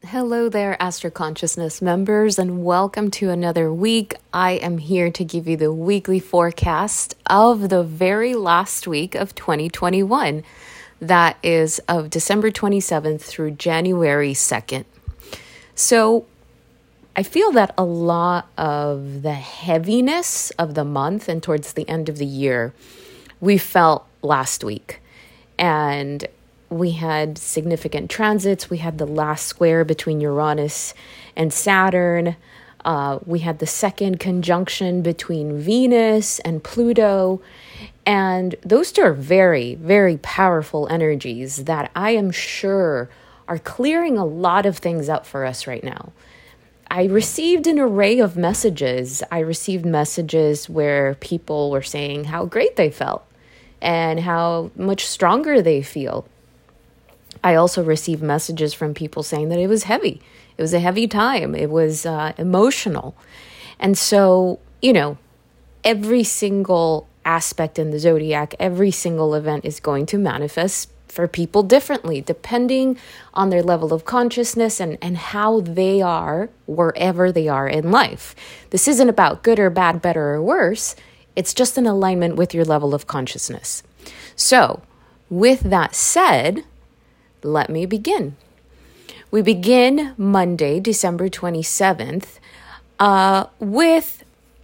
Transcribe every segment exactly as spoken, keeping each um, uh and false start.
Hello there, Astro Consciousness members, and welcome to another week. I am here to give you the weekly forecast of the very last week of twenty twenty-one. That is of December twenty-seventh through January second. So I feel that a lot of the heaviness of the month and towards the end of the year, we felt last week. And we had significant transits. We had the last square between Uranus and Saturn. Uh, we had the second conjunction between Venus and Pluto. And those two are very, very powerful energies that I am sure are clearing a lot of things up for us right now. I received an array of messages. I received messages where people were saying how great they felt and how much stronger they feel. I also received messages from people saying that it was heavy. It was a heavy time. It was uh, emotional. And so, you know, every single aspect in the zodiac, every single event is going to manifest for people differently, depending on their level of consciousness and, and how they are wherever they are in life. This isn't about good or bad, better or worse. It's just an alignment with your level of consciousness. So, with that said, let me begin. We begin Monday, December twenty-seventh, uh, with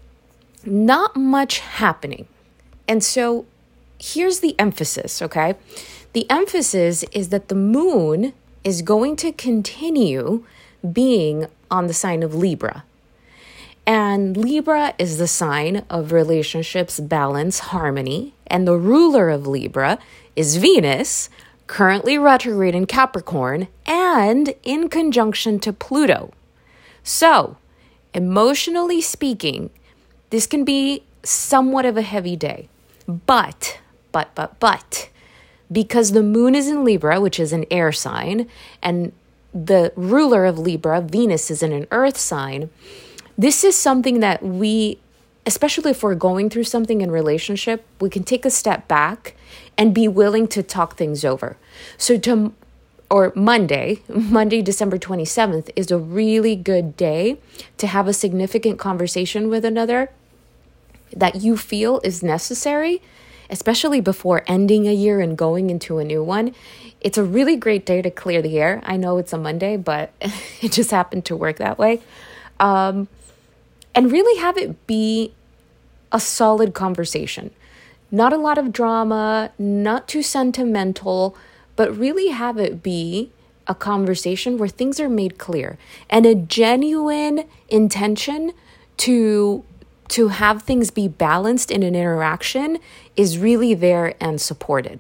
not much happening. And so here's the emphasis, okay? The emphasis is that the moon is going to continue being on the sign of Libra. And Libra is the sign of relationships, balance, harmony. And the ruler of Libra is Venus, currently retrograde in Capricorn and in conjunction to Pluto. So, emotionally speaking, this can be somewhat of a heavy day. But, but, but, but, because the moon is in Libra, which is an air sign, and the ruler of Libra, Venus, is in an earth sign, this is something that we, especially if we're going through something in relationship, we can take a step back and be willing to talk things over. So to, or Monday, Monday, December twenty-seventh is a really good day to have a significant conversation with another that you feel is necessary, especially before ending a year and going into a new one. It's a really great day to clear the air. I know it's a Monday, but it just happened to work that way. Um, and really have it be a solid conversation. Not a lot of drama, not too sentimental, but really have it be a conversation where things are made clear and a genuine intention to, to have things be balanced in an interaction is really there and supported.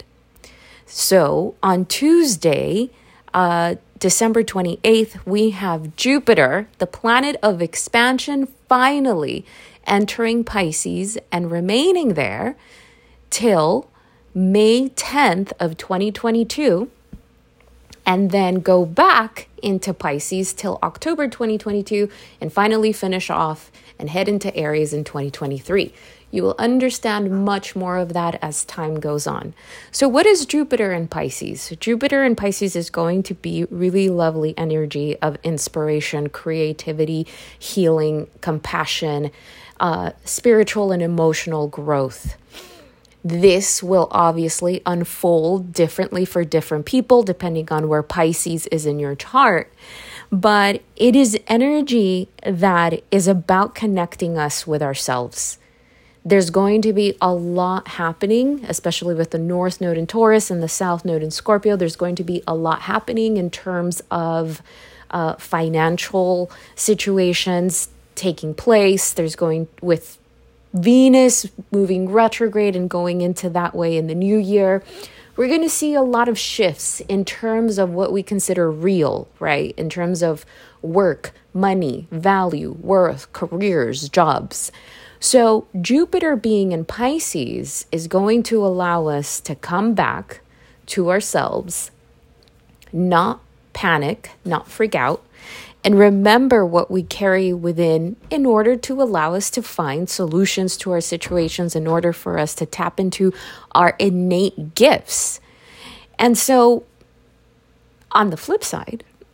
So on Tuesday, uh, December twenty-eighth, we have Jupiter, the planet of expansion, finally entering Pisces and remaining there till May tenth of twenty twenty-two, and then go back into Pisces till October twenty twenty-two, and finally finish off and head into Aries in twenty twenty-three. You will understand much more of that as time goes on. So what is Jupiter in Pisces? Jupiter in Pisces is going to be really lovely energy of inspiration, creativity, healing, compassion, uh, spiritual and emotional growth. This will obviously unfold differently for different people depending on where Pisces is in your chart. But it is energy that is about connecting us with ourselves. There's going to be a lot happening, especially with the North Node in Taurus and the South Node in Scorpio. There's going to be a lot happening in terms of uh, financial situations taking place. There's going with Venus moving retrograde and going into that way in the new year. We're going to see a lot of shifts in terms of what we consider real, right? In terms of work, money, value, worth, careers, jobs. So Jupiter being in Pisces is going to allow us to come back to ourselves, not panic, not freak out, and remember what we carry within in order to allow us to find solutions to our situations, in order for us to tap into our innate gifts. And so on the flip side,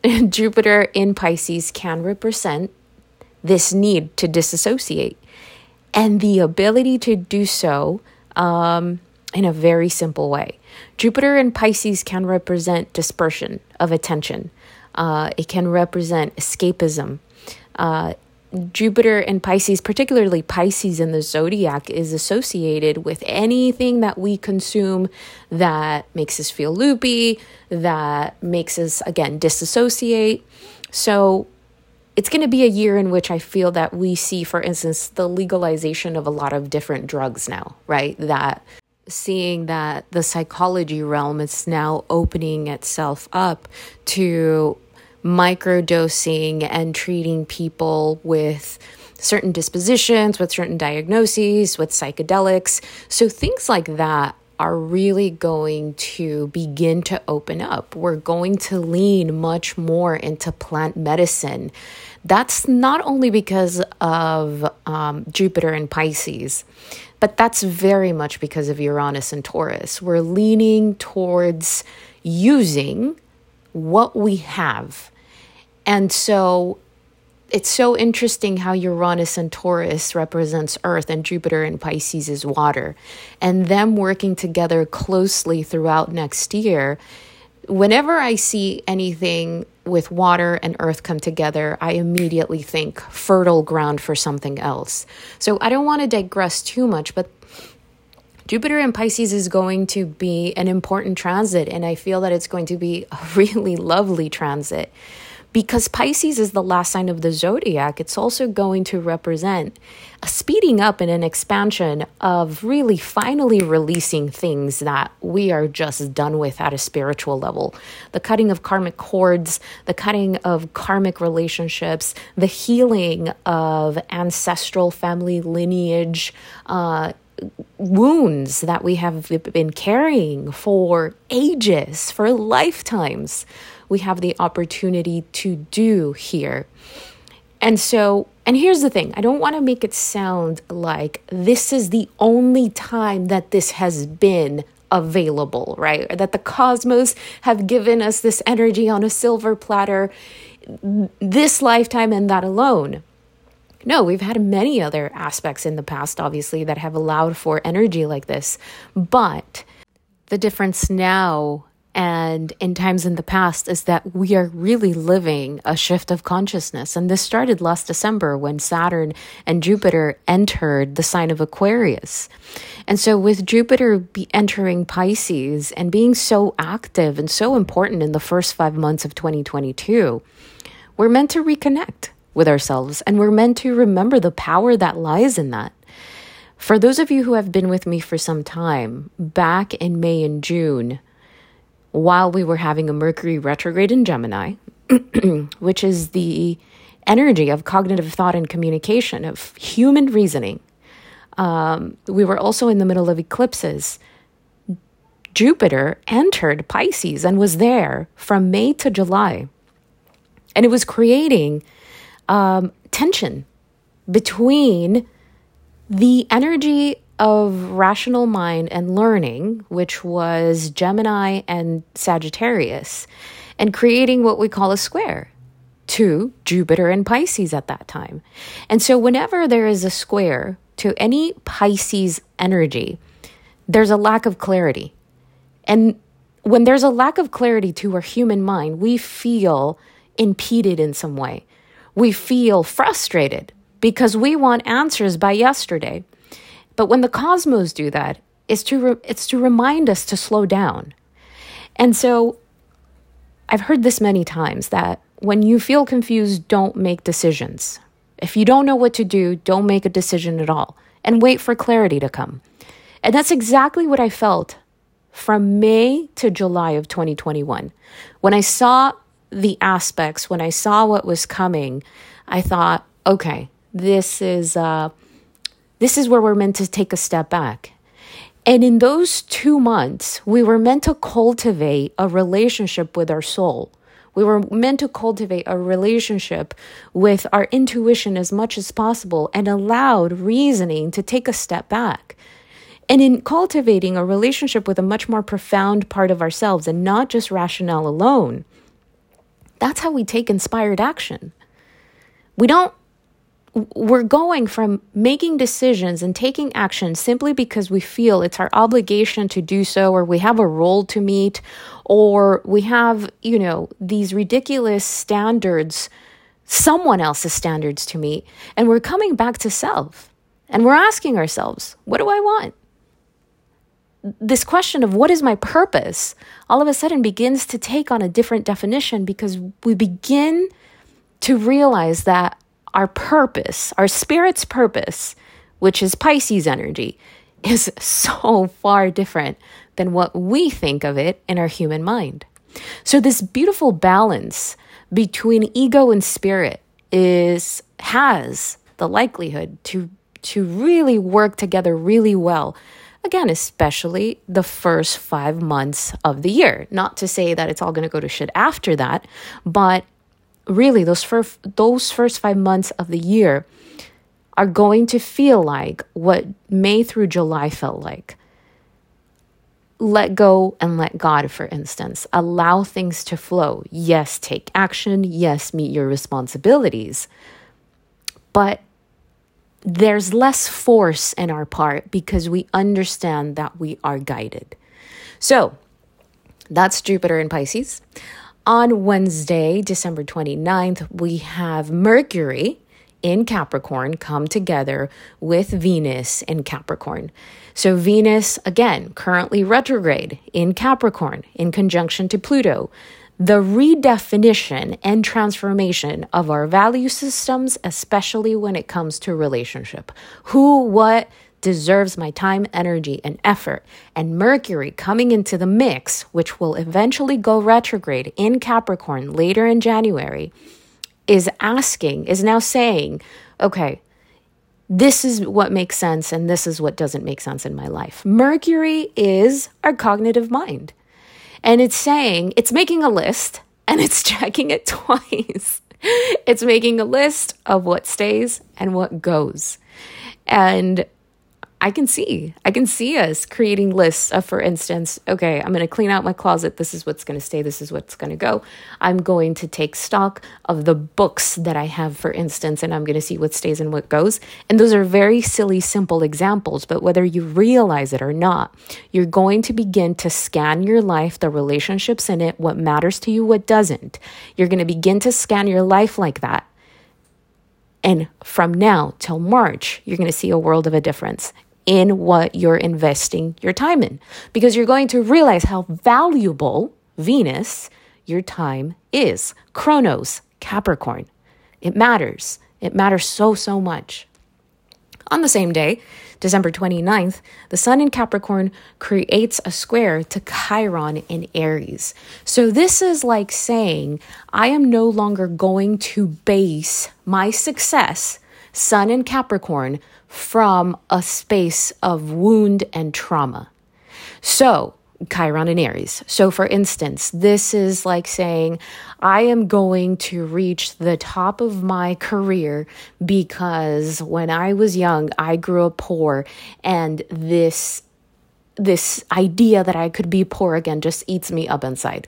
Jupiter in Pisces can represent this need to disassociate and the ability to do so um, in a very simple way. Jupiter in Pisces can represent dispersion of attention. Uh, it can represent escapism. Uh, Jupiter in Pisces, particularly Pisces in the zodiac, is associated with anything that we consume that makes us feel loopy, that makes us, again, disassociate. So it's going to be a year in which I feel that we see, for instance, the legalization of a lot of different drugs now, right? That seeing that the psychology realm is now opening itself up to microdosing and treating people with certain dispositions, with certain diagnoses, with psychedelics. So things like that are really going to begin to open up. We're going to lean much more into plant medicine. That's not only because of um, Jupiter and Pisces, but that's very much because of Uranus and Taurus. We're leaning towards using what we have. And so it's so interesting how Uranus and Taurus represents Earth and Jupiter and Pisces is water. And them working together closely throughout next year, whenever I see anything with water and Earth come together, I immediately think fertile ground for something else. So I don't want to digress too much, but Jupiter in Pisces is going to be an important transit, and I feel that it's going to be a really lovely transit. Because Pisces is the last sign of the zodiac, it's also going to represent a speeding up and an expansion of really finally releasing things that we are just done with at a spiritual level. The cutting of karmic cords, the cutting of karmic relationships, the healing of ancestral family lineage, uh, wounds that we have been carrying for ages, for lifetimes. We have the opportunity to do here. And so, and here's the thing, I don't want to make it sound like this is the only time that this has been available, right? Or that the cosmos have given us this energy on a silver platter this lifetime and that alone. No, we've had many other aspects in the past, obviously, that have allowed for energy like this. But the difference now and in times in the past is that we are really living a shift of consciousness. And this started last December when Saturn and Jupiter entered the sign of Aquarius. And so with Jupiter be entering Pisces and being so active and so important in the first five months of twenty twenty-two, we're meant to reconnect with ourselves, and we're meant to remember the power that lies in that. For those of you who have been with me for some time, back in May and June, while we were having a Mercury retrograde in Gemini, which is the energy of cognitive thought and communication, of human reasoning, um, we were also in the middle of eclipses. Jupiter entered Pisces and was there from May to July. And it was creating um, tension between the energy of rational mind and learning, which was Gemini and Sagittarius, and creating what we call a square to Jupiter and Pisces at that time. And so whenever there is a square to any Pisces energy, there's a lack of clarity. And when there's a lack of clarity to our human mind, we feel impeded in some way. We feel frustrated because we want answers by yesterday. But when the cosmos do that, it's to re- it's to remind us to slow down. And so I've heard this many times, that when you feel confused, don't make decisions. If you don't know what to do, don't make a decision at all and wait for clarity to come. And that's exactly what I felt from May to July of twenty twenty-one. When I saw the aspects, when I saw what was coming, I thought, okay, this is uh, this is where we're meant to take a step back. And in those two months, we were meant to cultivate a relationship with our soul. We were meant to cultivate a relationship with our intuition as much as possible and allowed reasoning to take a step back. And in cultivating a relationship with a much more profound part of ourselves and not just rationale alone, That's how we take inspired action. We don't, we're going from making decisions and taking action simply because we feel it's our obligation to do so, or we have a role to meet, or we have, you know, these ridiculous standards, someone else's standards to meet. And we're coming back to self and we're asking ourselves, what do I want? This question of what is my purpose all of a sudden begins to take on a different definition, because we begin to realize that our purpose, our spirit's purpose, which is Pisces energy, is so far different than what we think of it in our human mind. So this beautiful balance between ego and spirit is has the likelihood to to really work together really well. Again, especially the first five months of the year. Not to say that it's all going to go to shit after that, but really those first, those first five months of the year are going to feel like what May through July felt like. Let go and let God, for instance. Allow things to flow. Yes, take action. Yes, meet your responsibilities. But there's less force in our part because we understand that we are guided. So that's Jupiter in Pisces. On Wednesday, December twenty-ninth, we have Mercury in Capricorn come together with Venus in Capricorn. So Venus, again, currently retrograde in Capricorn in conjunction to Pluto. The redefinition and transformation of our value systems, especially when it comes to relationship. Who, what deserves my time, energy, and effort. And Mercury coming into the mix, which will eventually go retrograde in Capricorn later in January, is asking, is now saying, okay, this is what makes sense and this is what doesn't make sense in my life. Mercury is our cognitive mind. And it's saying, it's making a list and it's checking it twice. It's making a list of what stays and what goes. And I can see, I can see us creating lists of, for instance, okay, I'm going to clean out my closet. This is what's going to stay. This is what's going to go. I'm going to take stock of the books that I have, for instance, and I'm going to see what stays and what goes. And those are very silly, simple examples, but whether you realize it or not, you're going to begin to scan your life, the relationships in it, what matters to you, what doesn't. You're going to begin to scan your life like that. And from now till March, you're going to see a world of a difference in what you're investing your time in, because you're going to realize how valuable Venus, your time, is. Chronos, Capricorn. It matters. It matters so, so much. On the same day, December twenty-ninth, the sun in Capricorn creates a square to Chiron in Aries. So this is like saying, I am no longer going to base my success, sun in Capricorn, from a space of wound and trauma. So, Chiron and Aries. So, for instance, this is like saying, I am going to reach the top of my career because when I was young, I grew up poor, and this, this idea that I could be poor again just eats me up inside.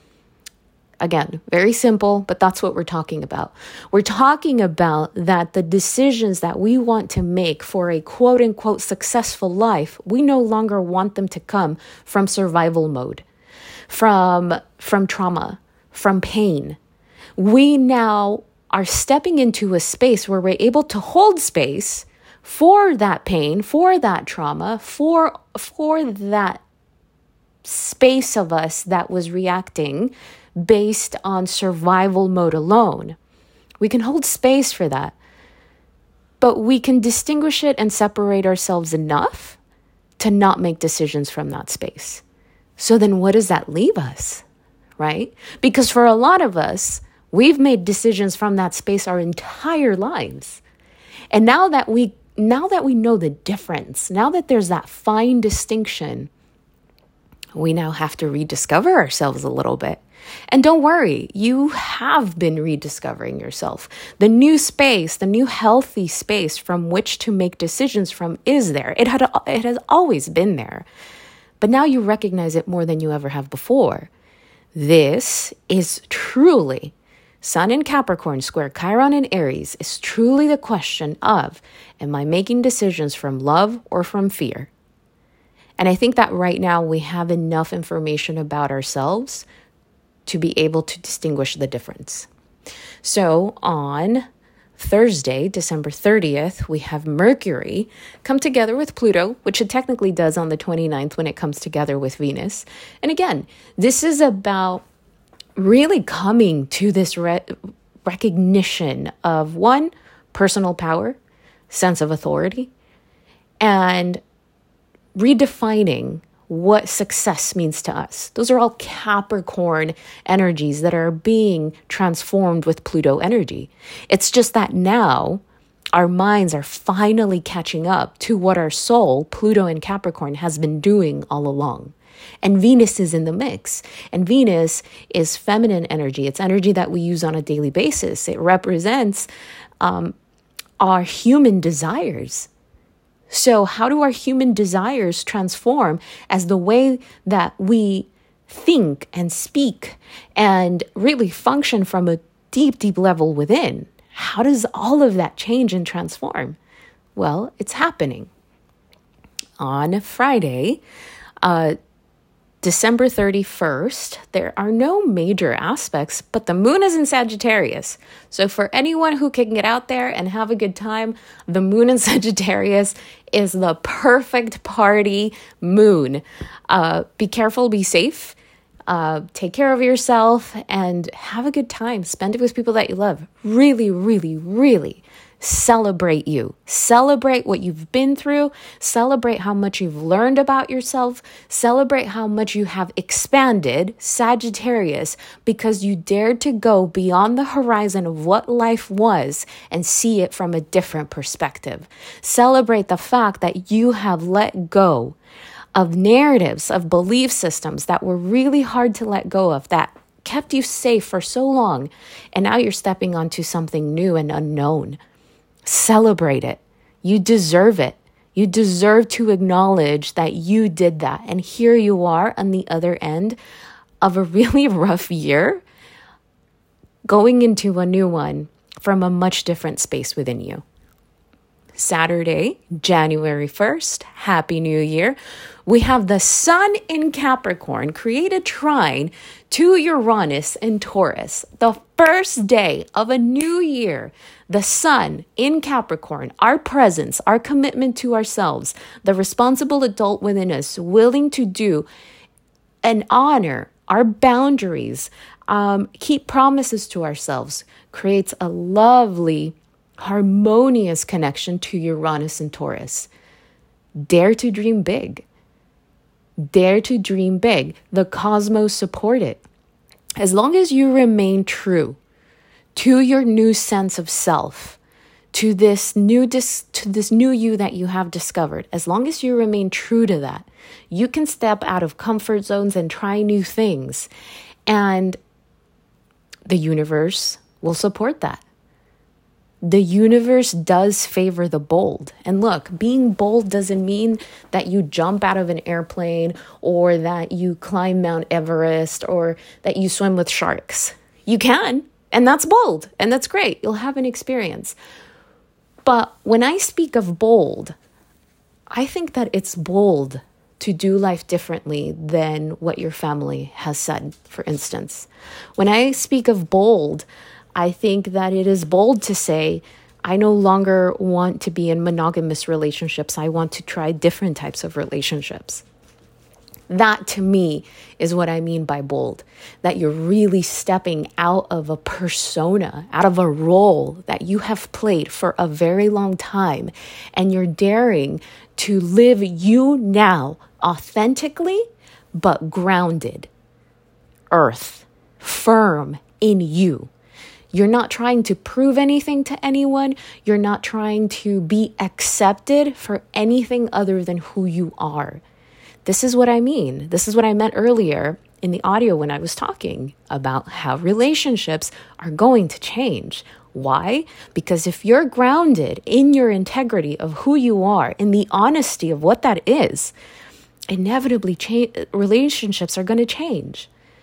Again, very simple, but that's what we're talking about. We're talking about that the decisions that we want to make for a quote unquote successful life, we no longer want them to come from survival mode, from, from trauma, from pain. We now are stepping into a space where we're able to hold space for that pain, for that trauma, for, for that space of us that was reacting based on survival mode alone. We can hold space for that, but we can distinguish it and separate ourselves enough to not make decisions from that space. So then what does that leave us, right? Because for a lot of us, we've made decisions from that space our entire lives. And now that we now that we know the difference, now that there's that fine distinction, we now have to rediscover ourselves a little bit. And don't worry, you have been rediscovering yourself. The new space, the new healthy space from which to make decisions from is there. It had, it has always been there. But now you recognize it more than you ever have before. This is truly Sun in Capricorn square Chiron in Aries is truly the question of, am I making decisions from love or from fear? And I think that right now we have enough information about ourselves to be able to distinguish the difference. So on Thursday, December thirtieth, we have Mercury come together with Pluto, which it technically does on the twenty-ninth when it comes together with Venus. And again, this is about really coming to this re- recognition of, one, personal power, sense of authority, and redefining what success means to us. Those are all Capricorn energies that are being transformed with Pluto energy. It's just that now our minds are finally catching up to what our soul, Pluto in Capricorn, has been doing all along. And Venus is in the mix. And Venus is feminine energy. It's energy that we use on a daily basis. It represents um, our human desires. So how do our human desires transform as the way that we think and speak and really function from a deep, deep level within? How does all of that change and transform? Well, it's happening. On Friday, uh, December thirty-first, there are no major aspects, but the moon is in Sagittarius. So for anyone who can get out there and have a good time, the moon in Sagittarius is the perfect party moon. Uh, be careful, be safe, uh, take care of yourself, and have a good time. Spend it with people that you love. Really, really, really celebrate you. Celebrate what you've been through. Celebrate how much you've learned about yourself. Celebrate how much you have expanded, Sagittarius, because you dared to go beyond the horizon of what life was and see it from a different perspective. Celebrate the fact that you have let go of narratives, of belief systems that were really hard to let go of, that kept you safe for so long, and now you're stepping onto something new and unknown. Celebrate it. You deserve it. You deserve to acknowledge that you did that. And here you are on the other end of a really rough year, going into a new one from a much different space within you. Saturday, January first, Happy New Year. We have the Sun in Capricorn create a trine to Uranus in Taurus. The first day of a new year, the Sun in Capricorn, our presence, our commitment to ourselves, the responsible adult within us, willing to do and honor our boundaries, um, keep promises to ourselves, creates a lovely harmonious connection to Uranus and Taurus. Dare to dream big. Dare to dream big. The cosmos support it. As long as you remain true to your new sense of self, to this new dis- to this new you that you have discovered, as long as you remain true to that, you can step out of comfort zones and try new things. And the universe will support that. The universe does favor the bold. And look, being bold doesn't mean that you jump out of an airplane or that you climb Mount Everest or that you swim with sharks. You can, and that's bold, and that's great. You'll have an experience. But when I speak of bold, I think that it's bold to do life differently than what your family has said, for instance. When I speak of bold, I think that it is bold to say, I no longer want to be in monogamous relationships. I want to try different types of relationships. That to me is what I mean by bold, that you're really stepping out of a persona, out of a role that you have played for a very long time, and you're daring to live you now authentically, but grounded, earth, firm in you. You're not trying to prove anything to anyone. You're not trying to be accepted for anything other than who you are. This is what I mean. This is what I meant earlier in the audio when I was talking about how relationships are going to change. Why? Because if you're grounded in your integrity of who you are, in the honesty of what that is, inevitably cha- relationships are going to change.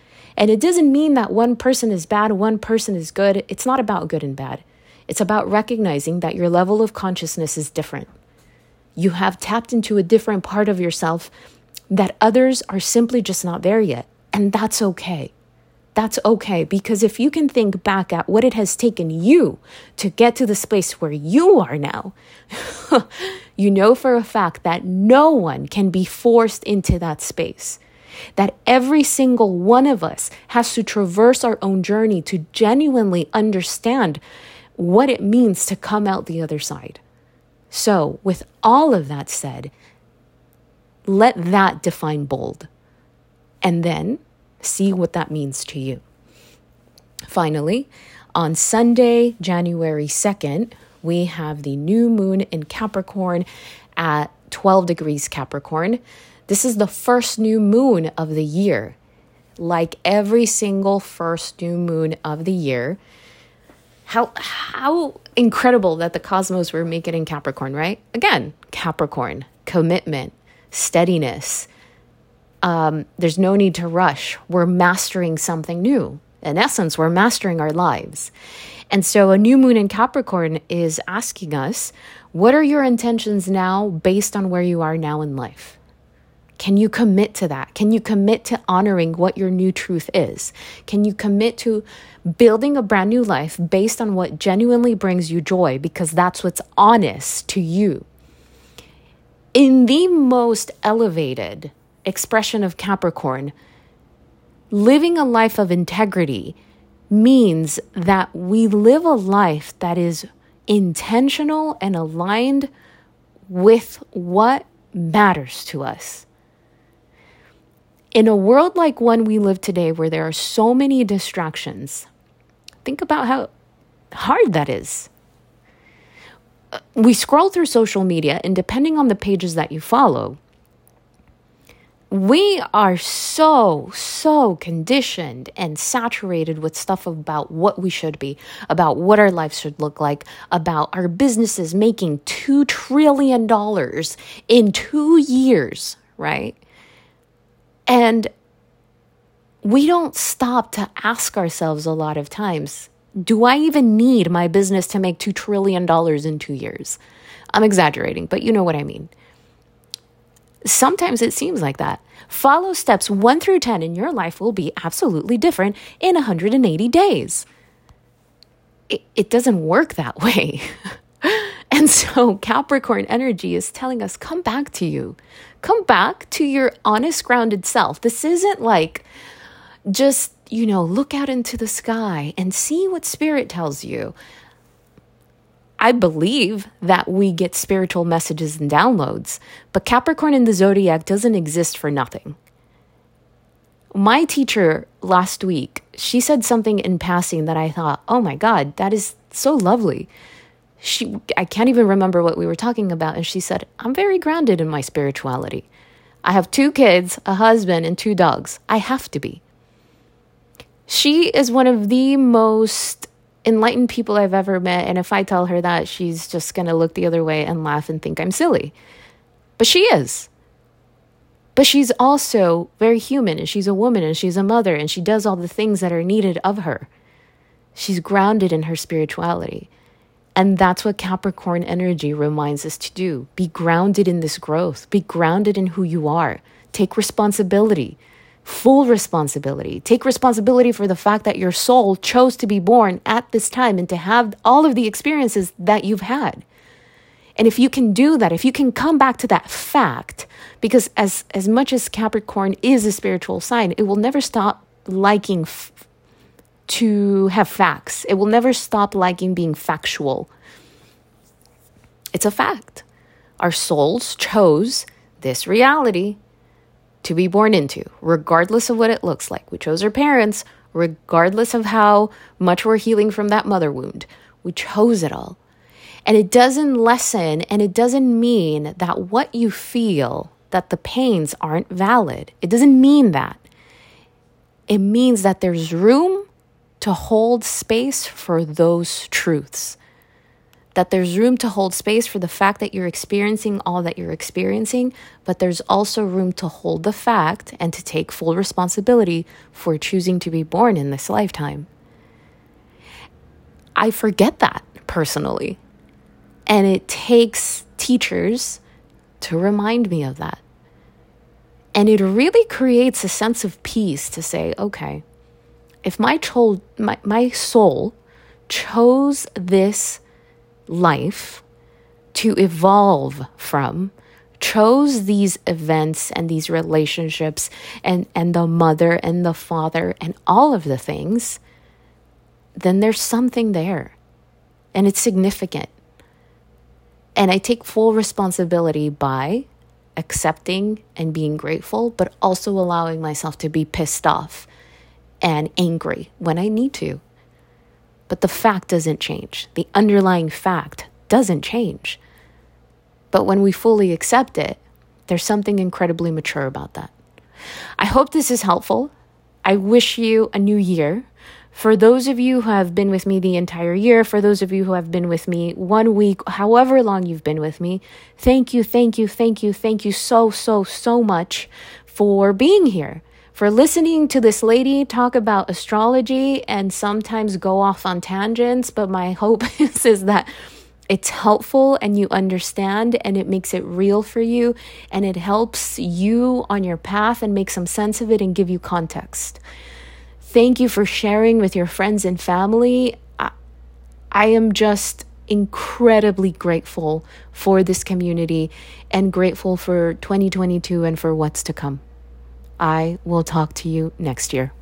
And it doesn't mean that one person is bad, one person is good. It's not about good and bad. It's about recognizing that your level of consciousness is different. You have tapped into a different part of yourself that others are simply just not there yet. And that's okay. That's okay, because if you can think back at what it has taken you to get to the space where you are now, you know for a fact that no one can be forced into that space. That every single one of us has to traverse our own journey to genuinely understand what it means to come out the other side. So, with all of that said, let that define bold. And then see what that means to you. Finally, on Sunday, January second, we have the new moon in Capricorn at twelve degrees Capricorn. This is the first new moon of the year. Like every single first new moon of the year, how how incredible that the cosmos will make it in Capricorn, right? Again, Capricorn, commitment, steadiness. Um, there's no need to rush. We're mastering something new. In essence, we're mastering our lives. And so a new moon in Capricorn is asking us, what are your intentions now based on where you are now in life? Can you commit to that? Can you commit to honoring what your new truth is? Can you commit to building a brand new life based on what genuinely brings you joy? Because that's what's honest to you. In the most elevated expression of Capricorn, living a life of integrity means that we live a life that is intentional and aligned with what matters to us. In a world like one we live today, where there are so many distractions, think about how hard that is. We scroll through social media, and depending on the pages that you follow, we are so, so conditioned and saturated with stuff about what we should be, about what our life should look like, about our businesses making two trillion dollars in two years, right? And we don't stop to ask ourselves a lot of times, do I even need my business to make two trillion dollars in two years? I'm exaggerating, but you know what I mean. Sometimes it seems like that. Follow steps one through ten and your life will be absolutely different in one hundred eighty days. It, it doesn't work that way. And so Capricorn energy is telling us, come back to you. Come back to your honest, grounded self. This isn't like just, you know, look out into the sky and see what spirit tells you. I believe that we get spiritual messages and downloads, but Capricorn in the zodiac doesn't exist for nothing. My teacher last week, she said something in passing that I thought, oh my God, that is so lovely. She, I can't even remember what we were talking about. And she said, I'm very grounded in my spirituality. I have two kids, a husband, and two dogs. I have to be. She is one of the most enlightened people I've ever met. And if I tell her that, she's just going to look the other way and laugh and think I'm silly. But she is. But she's also very human, and she's a woman, and she's a mother, and she does all the things that are needed of her. She's grounded in her spirituality. And that's what Capricorn energy reminds us to do. Be grounded in this growth. Be grounded in who you are. Take responsibility. Full responsibility. Take responsibility for the fact that your soul chose to be born at this time and to have all of the experiences that you've had. And if you can do that, if you can come back to that fact, because as, as much as Capricorn is a spiritual sign, it will never stop liking f- to have facts. It will never stop liking being factual. It's a fact. Our souls chose this reality to be born into, regardless of what it looks like. We chose our parents, regardless of how much we're healing from that mother wound. We chose it all. And it doesn't lessen, and it doesn't mean that what you feel, that the pains aren't valid. It doesn't mean that. It means that there's room to hold space for those truths. that there's room to hold space for the fact that you're experiencing all that you're experiencing, but there's also room to hold the fact and to take full responsibility for choosing to be born in this lifetime. I forget that personally, and it takes teachers to remind me of that. And it really creates a sense of peace to say, okay, if my, cho- my, my soul chose this life to evolve from, chose these events and these relationships and, and the mother and the father and all of the things, then there's something there and it's significant. And I take full responsibility by accepting and being grateful, but also allowing myself to be pissed off and angry when I need to. But the fact doesn't change. The underlying fact doesn't change. But when we fully accept it, there's something incredibly mature about that. I hope this is helpful. I wish you a new year. For those of you who have been with me the entire year, for those of you who have been with me one week, however long you've been with me, thank you, thank you, thank you, thank you so, so, so much for being here, for listening to this lady talk about astrology and sometimes go off on tangents. But my hope is, is that it's helpful and you understand and it makes it real for you and it helps you on your path and make some sense of it and give you context. Thank you for sharing with your friends and family. I, I am just incredibly grateful for this community and grateful for twenty twenty-two and for what's to come. I will talk to you next year.